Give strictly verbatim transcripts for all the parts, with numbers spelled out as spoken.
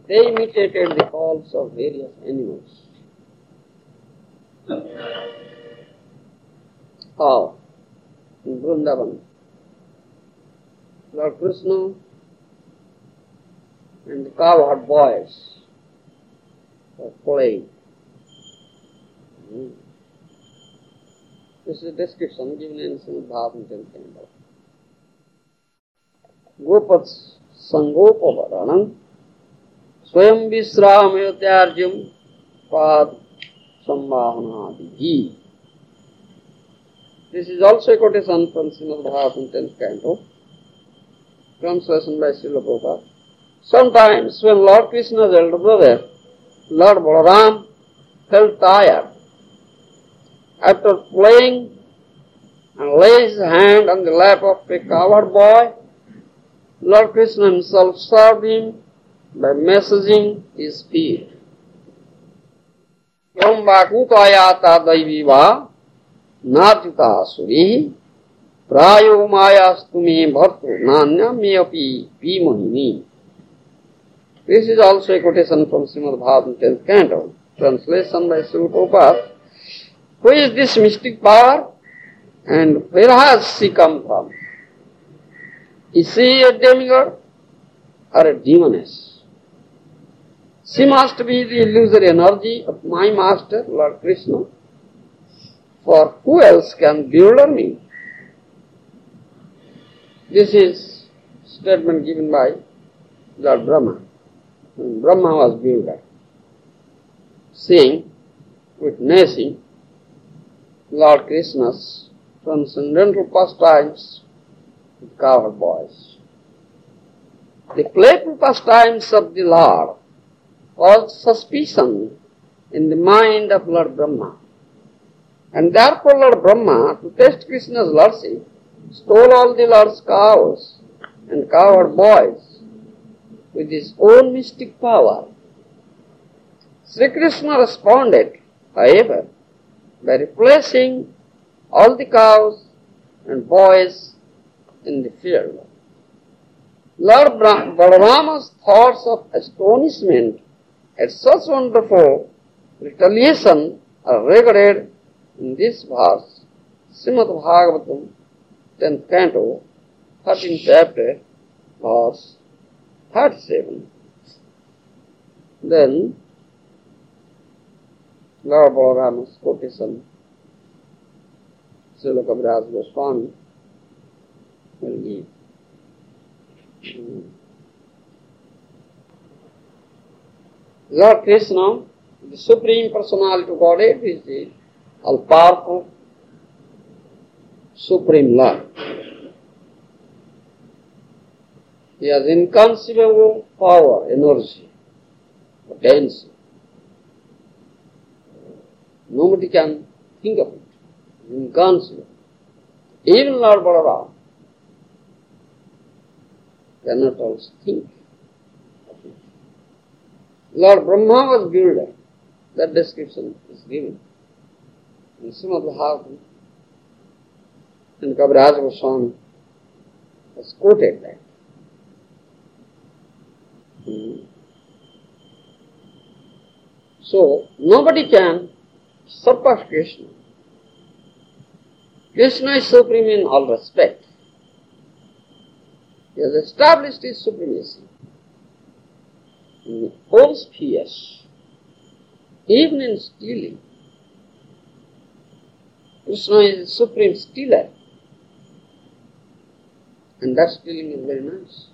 they imitated the calls of various animals. How? In Vrindavan, Lord Krishna and the cowherd boys were playing. Hmm. This is a description given in Srimad Bhagavatam tenth canto. Gopats Sangopavaranam Swayam Visramayotyaryam Pad Sambhavanadihi. This is also a quotation from Srimad Bhagavatam tenth canto, translation by Srila Prabhupada. Sometimes when Lord Krishna's elder brother, Lord Balaram, felt tired, after playing and lay his hand on the lap of a cowherd boy, Lord Krishna himself served him by massaging his feet. Yam vakutayata daiviva Natyuta suri prayo mayastume bhartu nanya meyapi pimohini. This is also a quotation from Srimad Bhagavatam tenth canto, translation by Srila Prabhupada. Who is this mystic power and where has she come from? Is she a demigod or a demoness? She must be the illusory energy of my master, Lord Krishna. For who else can bewilder me? This is statement given by Lord Brahma. When Brahma was bewildered, seeing, witnessing Lord Krishna's transcendental pastimes with cowherd boys. The playful pastimes of the Lord caused suspicion in the mind of Lord Brahma. And therefore Lord Brahma, to test Krishna's lordship, stole all the Lord's cows and cowherd boys with his own mystic power. Sri Krishna responded, however, by replacing all the cows and boys in the field. Lord Balarama's thoughts of astonishment at such wonderful retaliation are recorded in this verse, Srimad Bhagavatam, tenth canto, thirteenth chapter, verse thirty-seven. Then, Lord Balarama's quotation, Srila Kaviraj Goswami will give. Lord Krishna, the Supreme Personality of Godhead, is the all-powerful Supreme Lord. He has inconceivable power, energy, potential. Nobody can think of it. It's inconceivable. Even Lord Balaram cannot also think of it. Lord Brahma was bewildered. That description is given in Srimad Bhagavatam, and Kaviraj Goswami has quoted that. Hmm. So, nobody can surpass Krishna. Krishna is supreme in all respect. He has established his supremacy in the whole spheres, even in stealing. Krishna is the supreme stealer, and that stealing is very nice.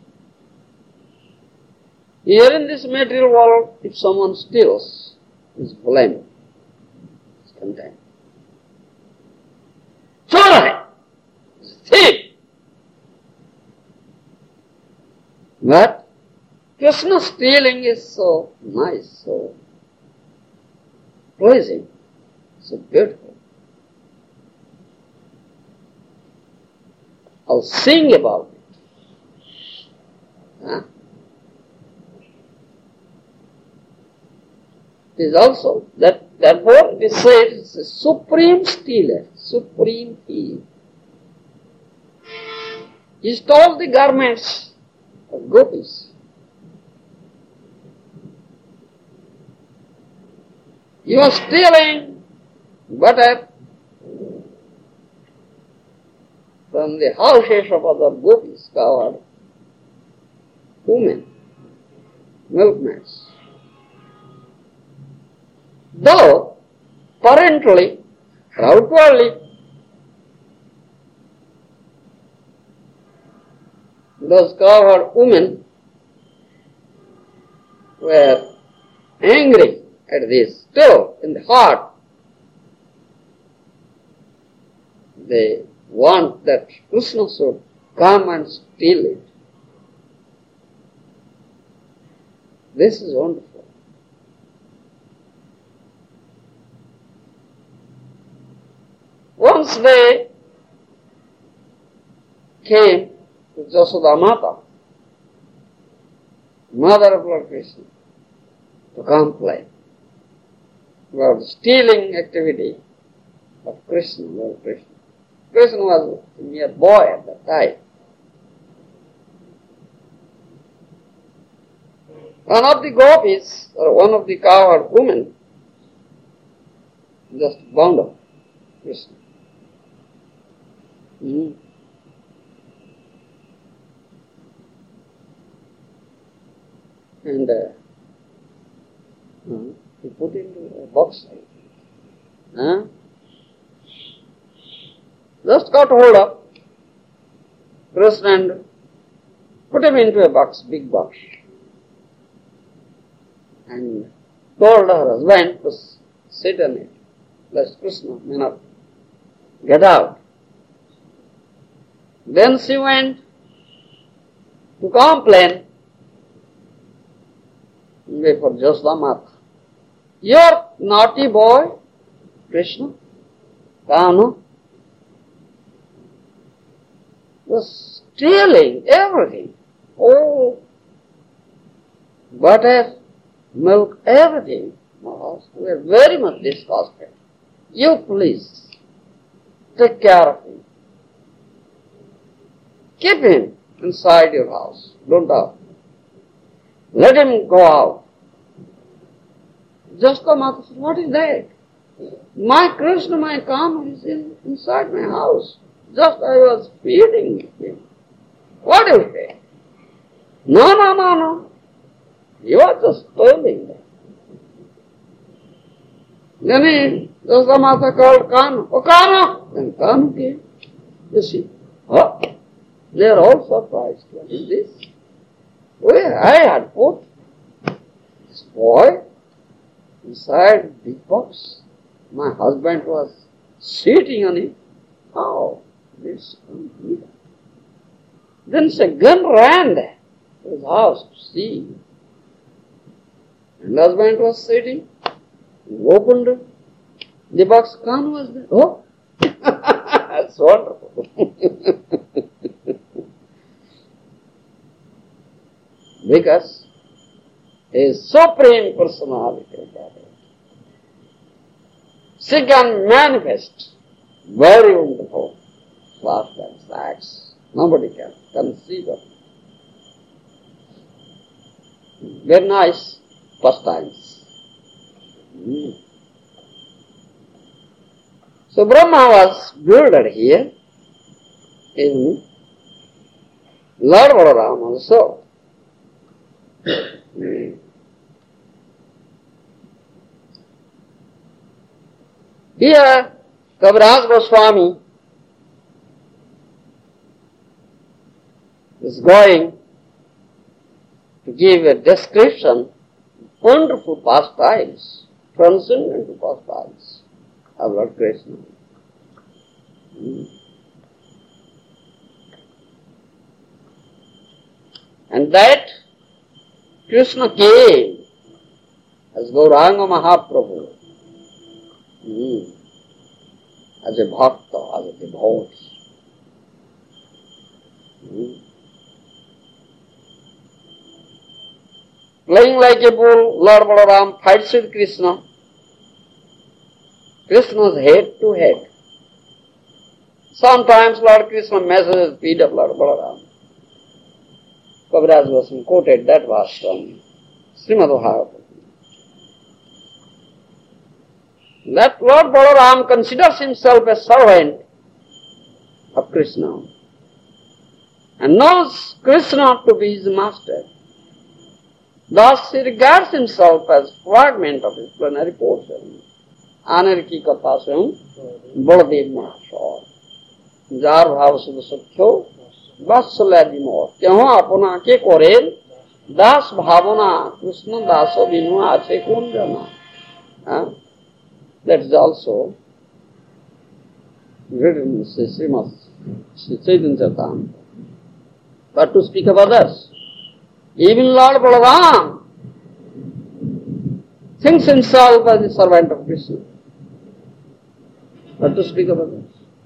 Here in this material world, if someone steals, he is blamed, he is condemned. Chor hai, he is a thief. But Krishna stealing is so nice, so pleasing, so beautiful. I'll sing about it. Huh? It is also that therefore it is said it's a supreme stealer, supreme thief. He stole the garments of gopis. You are stealing butter from the houses of other gopis, covered women, milkmaids. Though apparently, outwardly, those covered women were angry at this. Still, in the heart, they want that Krishna should come and steal it. This is wonderful. Once they came to Jasoda Mata, mother of Lord Krishna, to complain about the stealing activity of Krishna, Lord Krishna. Krishna was a mere boy at that time. One of the gopis, or one of the cowherd women, just bound up Krishna. Mm. And uh, uh, he put it into a box. Huh? Just got hold of Krishna and put him into a box, big box. And told her husband to sit on it, lest Krishna may not get out. Then she went to complain before Jasoda Mata. Your naughty boy, Krishna, Kanu, was stealing everything. Oh, butter, milk, everything. We are very much disgusted. You please take care of him. Keep him inside your house. Don't out. Let him go out. Jasoda Mata said, what is that? My Krishna, my Kama is in, inside my house. Just I was feeding him. What do you say? No, no, no, no. You are just spoiling them. Then he, Jasoda Mata called Kanu. Oh, Kanu! Then Kanu came. You see, oh, they are all surprised. What is this? Well, I had put this boy inside the big box. My husband was sitting on it. How? This come here. Then she again ran to his house to see. And husband was sitting. He opened the box. Khan was there. Oh, that's wonderful. Because he is supreme personality of Godhead. She can manifest very wonderful pastimes, acts. Nobody can conceive of it. Very nice pastimes. Mm. So Brahma was builded here in Lord Balaram also. Mm. Here, Kaviraj Goswami is going to give a description of wonderful pastimes, transcendental pastimes of Lord Krishna. Mm. And that Krishna came as Gauranga Mahaprabhu, mm, as a bhakta, as a devotee. Mm. Playing like a bull, Lord Balaram fights with Krishna. Krishna's head to head. Sometimes Lord Krishna measures the feet of Lord Balaram. Kaviraj Goswami quoted that verse from Srimad Bhagavatam. that Lord Balaram considers himself a servant of Krishna and knows Krishna to be his master. Thus he regards himself as fragment of his plenary portion. आनेर की कथा स्वयं बलदेव महाशय jar भाव सुध सख्यो बात्सल्य मोर क्यों अपना के करे दास भावना कृष्ण दास बिनु आछे कौन जाना. That is also written in Srimad Chaitanya Charitamrita. But to speak of others, even Lord Balaram thinks himself as a servant of Krishna. But to speak of others.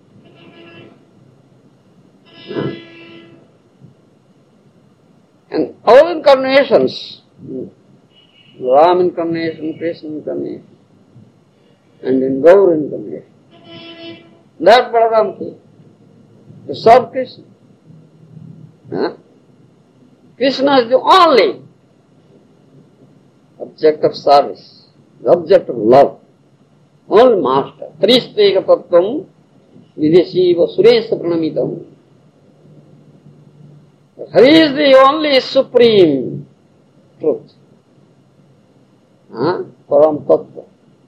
And all incarnations, Ram incarnation, Krishna incarnation, and in Gaur incarnation, that Balaram came to serve Krishna. Huh? Krishna is the only object of service, the object of love, only master. Tristega tattvam videshiva suresa pranamitam. He is the only supreme truth. Huh? Param tattva.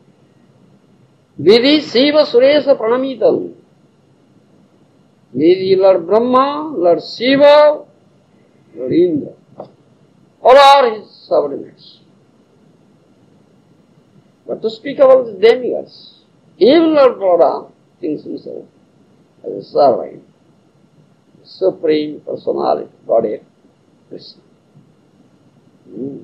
Vidhi Shiva Suresa Pranamitam. Vidhi Lord Brahma, Lord Shiva, Lord Indra. All are his subordinates. But to speak about the demigods, even Lord Balaram thinks himself as a servant, the supreme personality, Godhead, Krishna. Hmm.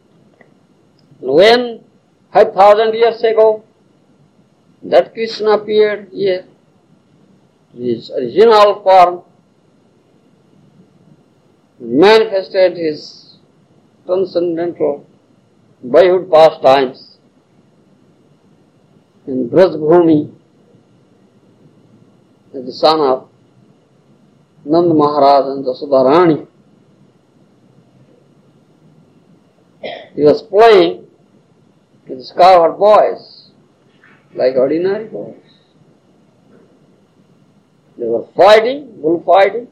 When five thousand years ago, that Krishna appeared here, his original form, manifested his transcendental boyhood pastimes in Brajbhumi as the son of Nanda Maharaj and Jasudha Rani. He was playing with his cowherd boys like ordinary boys. They were fighting, bullfighting.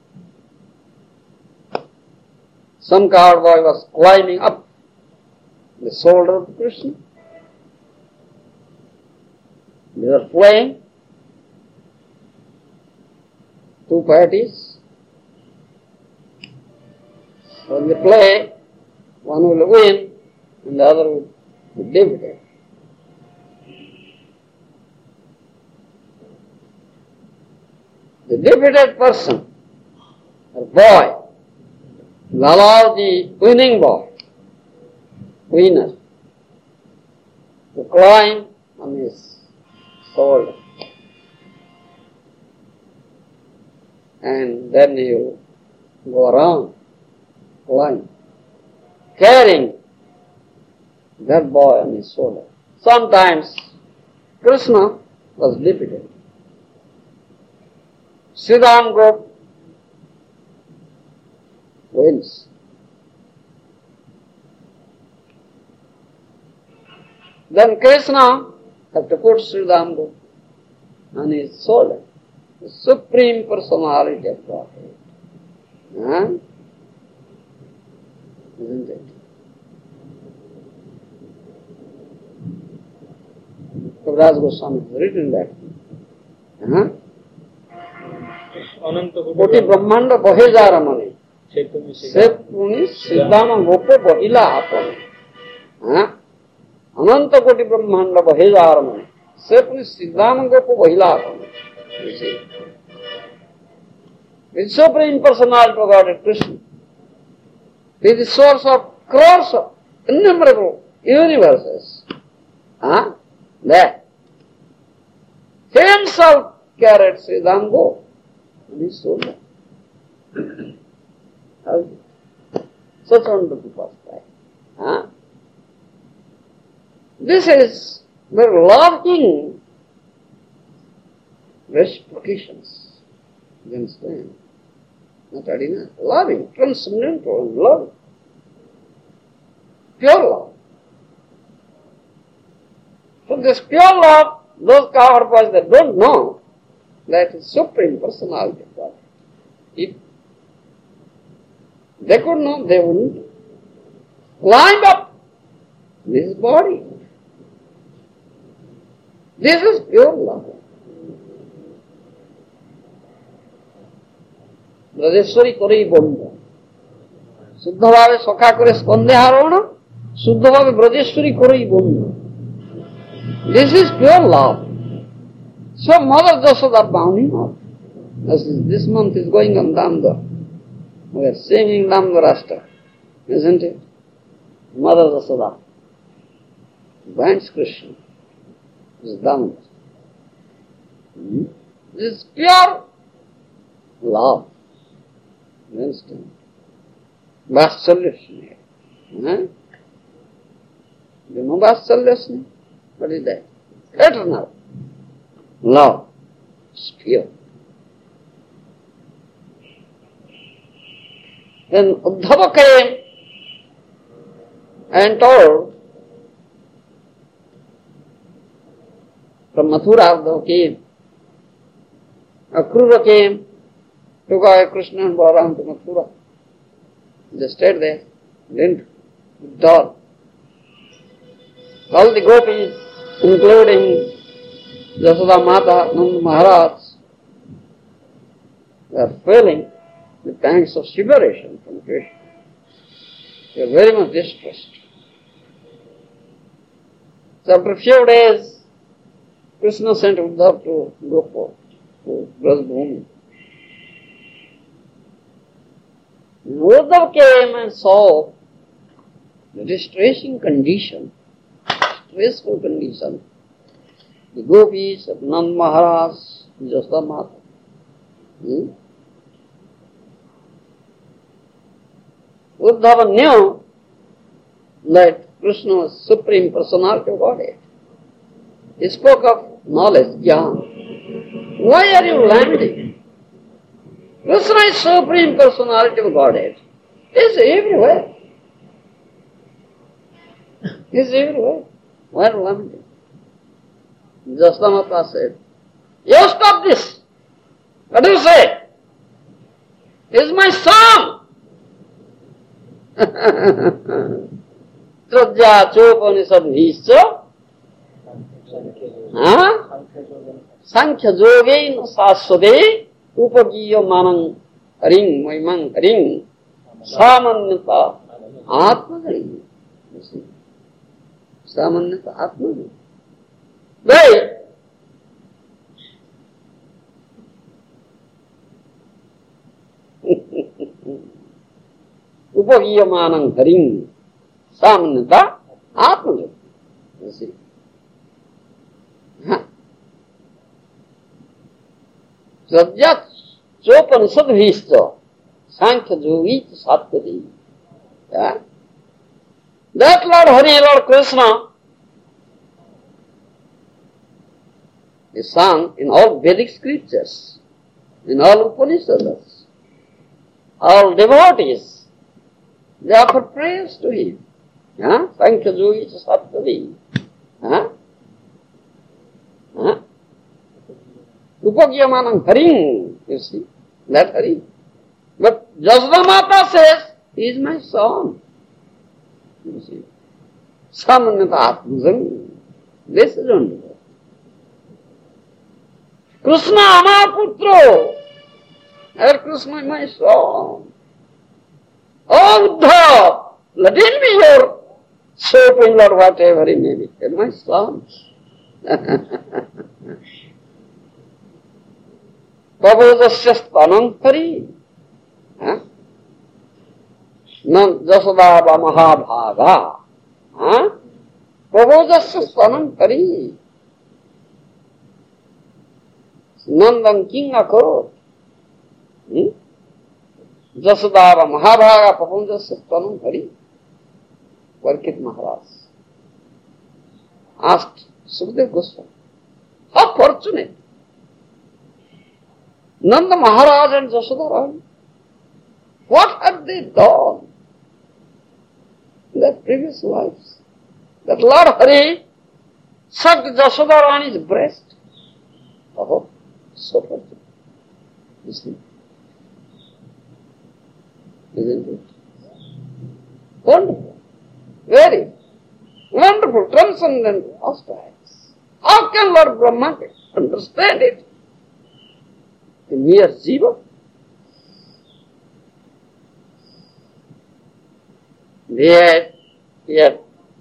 Some cowherd boy was climbing up the shoulder of Krishna. They were playing two parties. When they play, one will win and the other will be defeated. The defeated person, or boy, will allow the winning boy, winner, to climb on his shoulder. And then he will go around, climb, carrying that boy on his shoulder. Sometimes Krishna was defeated. Sridham Gop wins. Then Krishna had to put Sridham Gop on his shoulder, the supreme personality of Godhead. Huh? Isn't it? Kaviraj Goswami has written that. Huh? कोटि ब्रह्मांड बहे जा रमने से पुनि सिद्धाम गोप बहिला आपने. अनंत कोटि ब्रह्मांड बहे जा रमने से पुनि सिद्धाम गोप बहिला आपने. The supreme personality of God is Krishna. He is the source of crores of innumerable universes. Huh? That he himself carried Sridham Gop. This so much. Such wonderful pastime. Huh? This is very loving reciprocations. You understand? Not ordinary. Loving, transcendental love. Pure love. So this pure love those cowherd boys, they don't know that is Supreme Personality of God. If they could know, they wouldn't climb up this body. This is pure love. Brajeshwari করেই বন্ধ, শুদ্ধভাবে সখা করে স্কন্ধে আরোহণ, শুদ্ধভাবে ব্রজেশ্বরী করেই বন্ধ। This is pure love. So Mother Jasoda bound him up. This month is going on Damodar. We are singing Damodar Ashta, isn't it? Mother Jasoda binds Krishna. This is Damodar. Hmm? This is pure love. You understand? Vatsalya Sneha. Huh? You know Vatsalya Sneha? What is that? Eternal love. It's pure. Then Uddhava came and told from Mathura, Uddhava came. Akrura came, took away Krishna and Balaram to Mathura. They stayed there, didn't withdraw. All the gopis, including Jasoda Mata, Nanda Maharaj, they are feeling the pangs of separation from Krishna. They are very much distressed. So after a few days, Krishna sent Uddhava to go for to Brajbhumi. Uddhava came and saw the distressing condition, stressful condition, the gopis of Nand Maharaj, Jasoda Mata. Hmm? Uddhava knew that Krishna was Supreme Personality of Godhead. He spoke of knowledge, jnana. Why are you lamenting? Krishna is Supreme Personality of Godhead. He is everywhere. He is everywhere. Why are you lamenting? Jasoda Mata said, you stop this. What do you say? He is my son. Trajya chopanishad bhischa Sankhya jogein saswade upagiyo manang ring moimang ring samanyata atmagari. Samanyata atmagari. Right? Upagiyamanang haring samanyata atmagari. You see? Sadyat chopanishad bhischa Sankhya jogit satvadi. That Lord Hari, Lord Krishna, is sung in all Vedic scriptures, in all Upanishads. All devotees, they offer prayers to him. Sankhya jogit satvadi. Upagyamanam haring, you see, that Hari. But Jasoda Mata says, he is my son. You see, samanyata atmajam. This is only that. Krishna amar putro. Hare Krishna is my son. Oh Uddhava, let him be your Supreme Lord, whatever he may be. He is my son. Prabhujasya stanam hari. Jasoda Mahabhaga. Prabhujasya stanam hari. Nandan king akot. Jasoda Mahabhaga Prabhujasya stanam hari. Parikshit Maharaj asked Sukadeva Goswami, how fortunate Nanda Maharaj and Jasoda Rani, what had they done in their previous lives? That Lord Hari sucked Jashoda Rani's breast. Oh, so fortunate. You see? Isn't it? Wonderful. Very wonderful, transcendent aspects. How can Lord Brahma understand it? The mere jiva. Yet, yet,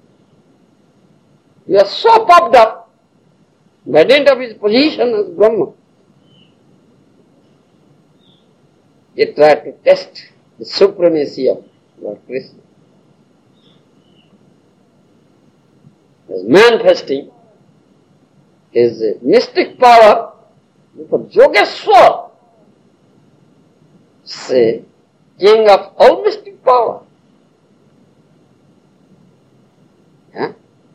he was so puffed up by dint of his position as Brahma. He tried to test the supremacy of Lord Krishna. He was manifesting his mystic power before Yogeshwar, say, king of all mystic power. Yeah?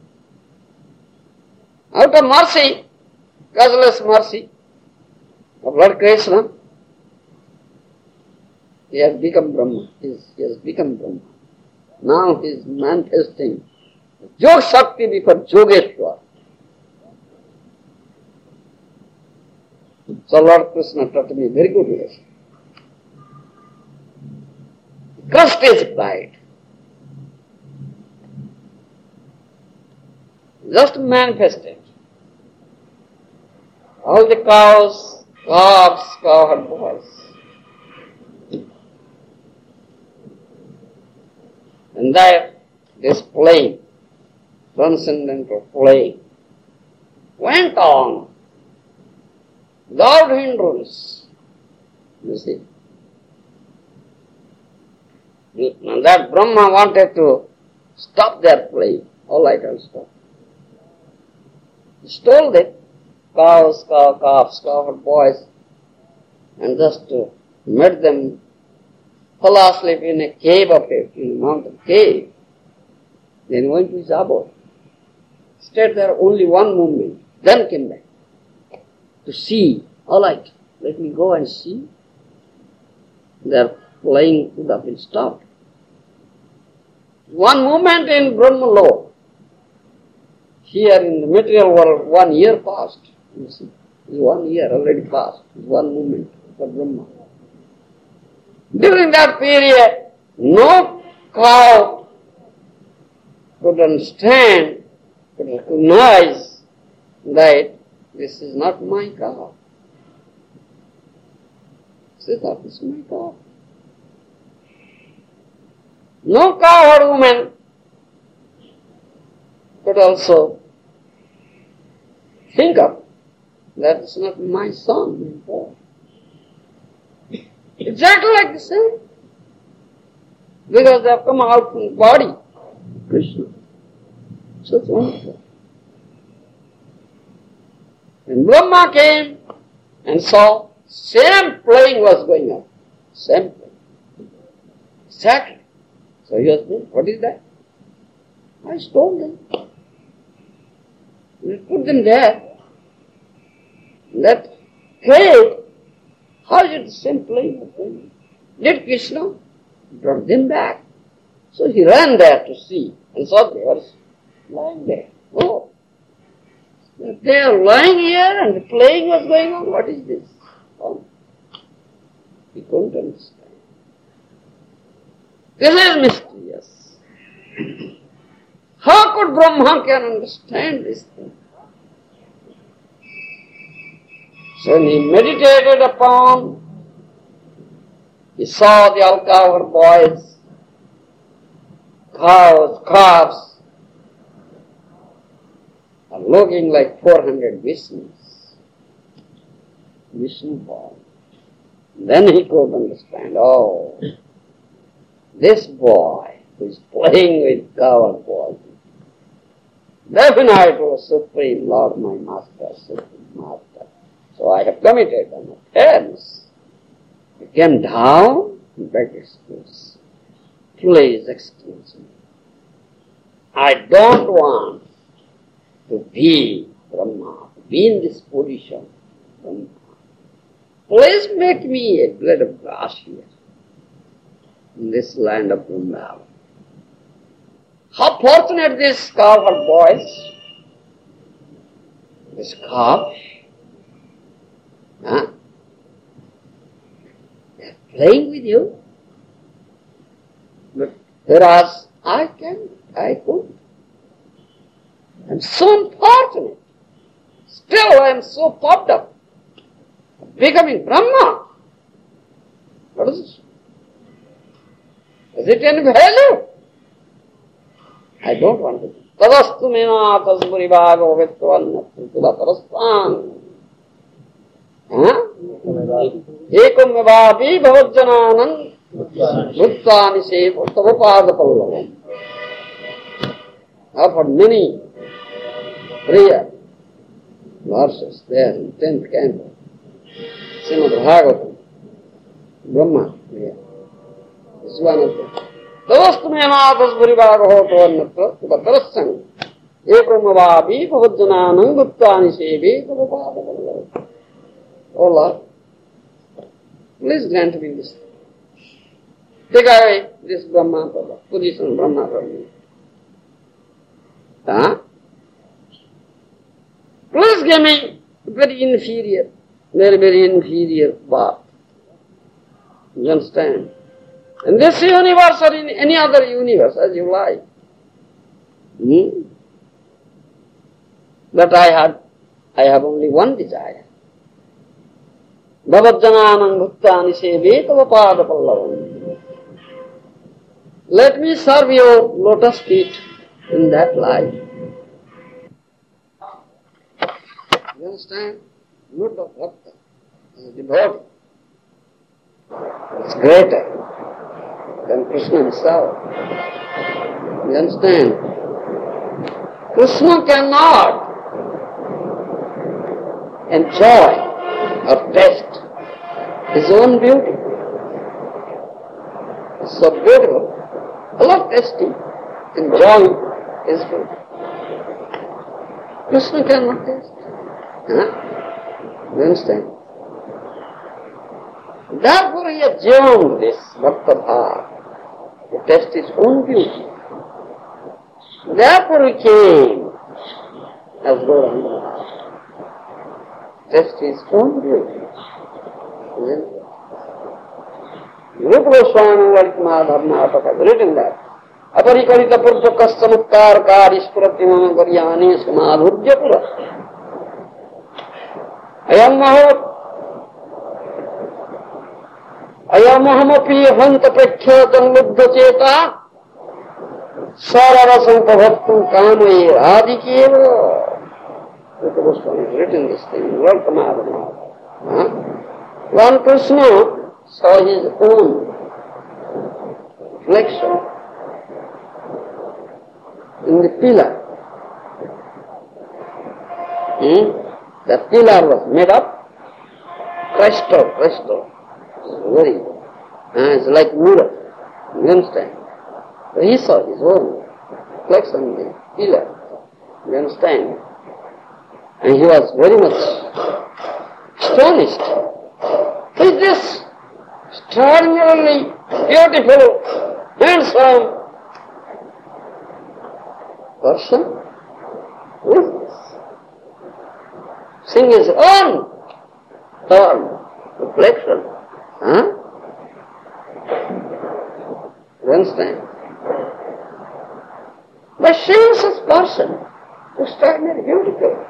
Out of mercy, causeless mercy of Lord Krishna, he has become Brahma. He has become Brahma. Now he is manifesting Yog Shakti before Yogeshwar. So Lord Krishna taught me very good lesson. Crushed his pride. Just manifested. All the cows, calves, cowherd boys. And that display, transcendental play, went on without hindrance. You see. And that Brahma wanted to stop their play. All I can stop. He stole the cows, cow, calves, cowherd boys, and just uh, made them fall asleep in a cave of a in a mountain cave. Then went to his abode. Stayed there only one moment, then came back to see. All right, let me go and see. Their playing could have been stopped. One moment in Brahma law. Here in the material world, one year passed. You see, one year already passed. One moment for Brahma. During that period, no cow could understand, could recognize that this is not my cow. This is not this is my cow. No cow or woman could also think of that is not my son, my boy. Exactly like the same. Because they have come out from the body. Krishna. So it's wonderful. When Brahma came and saw, same playing was going on. Same playing. Exactly. So he was saying, what is that? I stole them. We put them there. That cave, how is it the same playing? Did Krishna brought them back? So he ran there to see and saw they were lying there. Oh, they are lying here and the playing was going on. What is this? Oh, he couldn't understand. This is mysterious. How could Brahma can understand this thing? So when he meditated upon, he saw the all cowherd boys, cows, calves, are looking like four hundred Vishnus. Vishnu boy. Then he could understand, oh, this boy who is playing with cowherd boys, definitely was Supreme Lord, my Master, Supreme Master. So I have committed an offense. He came down and begged excuse. Please excuse me. I don't want to be Brahma, to be in this position. Brahma. Please make me a blade of grass here, in this land of Vrindavan. How fortunate these cowherd boys this calf, huh? They're playing with you. But whereas I can, I could. I'm so unfortunate. Still I am so popped up. Becoming Brahma. What is this? Is it any value? I don't want to. Tadastu mena tasburi bhago vettvannatrutuva tarastan. Ekam vavapi bhavajjananan bhuttani sevo tavapada pallavam. I've heard many prayer verses there in tenth canto. Srimad Bhagavatam. Brahma prayer. This is one of them. Tavastu mena tasburi bhago vettvannatrutuva tarastan. Ekam vavapi bhavajjananan bhuttani sevo tavapada pallavam. Oh Lord, please grant me this. Take away this Brahma position, Brahma from me. Huh? Please give me very inferior, very, very inferior path. You understand? In this universe or in any other universe, as you like. Hmm? But I had, I have only one desire. Bhavajjananam bhuttani sevi tava pada pallavam. Let me serve your lotus feet in that life. You understand? Not of bhakta, as a devotee. It's greater than Krishna himself. You understand? Krishna cannot enjoy or taste his own beauty. It's so beautiful. I love tasting, enjoying his beauty. Krishna cannot taste. Huh? You understand? Therefore he assumed this Bhakta Bhav to taste his own beauty. Therefore he came as Gauranga. Test his own beauty. Rupa Goswami Madhavnataka has written that. Aparikarita purvakas samutkar karispurati mama garyani samadhurya pura. Ayam mahat ayam mahamapi hanta prekhya janluddha cheta sararasam pabhattum kamaye radikeva. Rupa Goswami has written this thing in Lord Madhavnataka. When Krishna saw his own reflection in the pillar, hmm? the pillar was made of crystal, crystal. It's very, uh, it's like mirror. You understand? So he saw his own reflection in the pillar. You understand? And he was very much astonished. Who is this extraordinarily beautiful, handsome person? Who is this? Seeing his own form, reflection. Huh? You understand? By seeing such person, extraordinarily beautiful,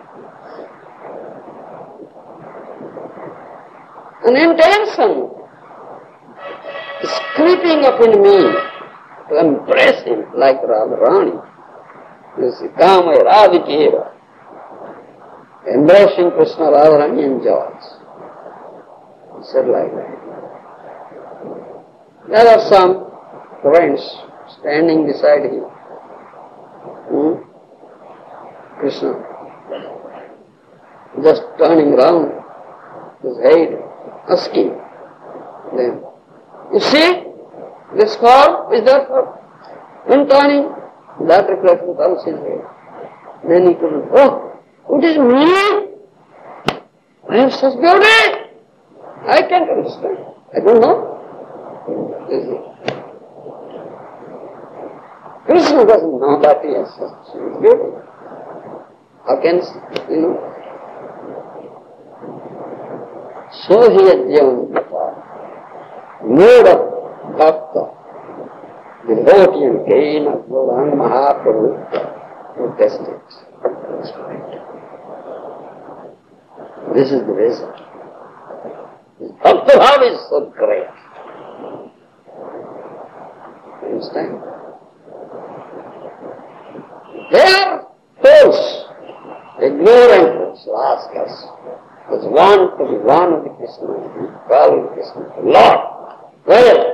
an intention is creeping up in me to embrace him like Radharani. You see, Kama Radhikeva. Embracing Krishna, Radharani enjoys. He said like that. There are some friends standing beside him. Hmm? Krishna just turning round his head, asking them, you see, this form is that form. When turning, that reflection comes his head. Then he could, oh, what is me? I have such beauty. I can't understand. I don't know. Krishna doesn't know that he has such beauty. How can, you know, So he has given the mode of bhakta, the devotee and gain of Gauranga Mahaprabhu to test it. This is the reason. His bhakta bhav is so great. Understand? They are false, ignorant fools who ask us, does one to be one with Krishna, be equal with Krishna, Lord, well,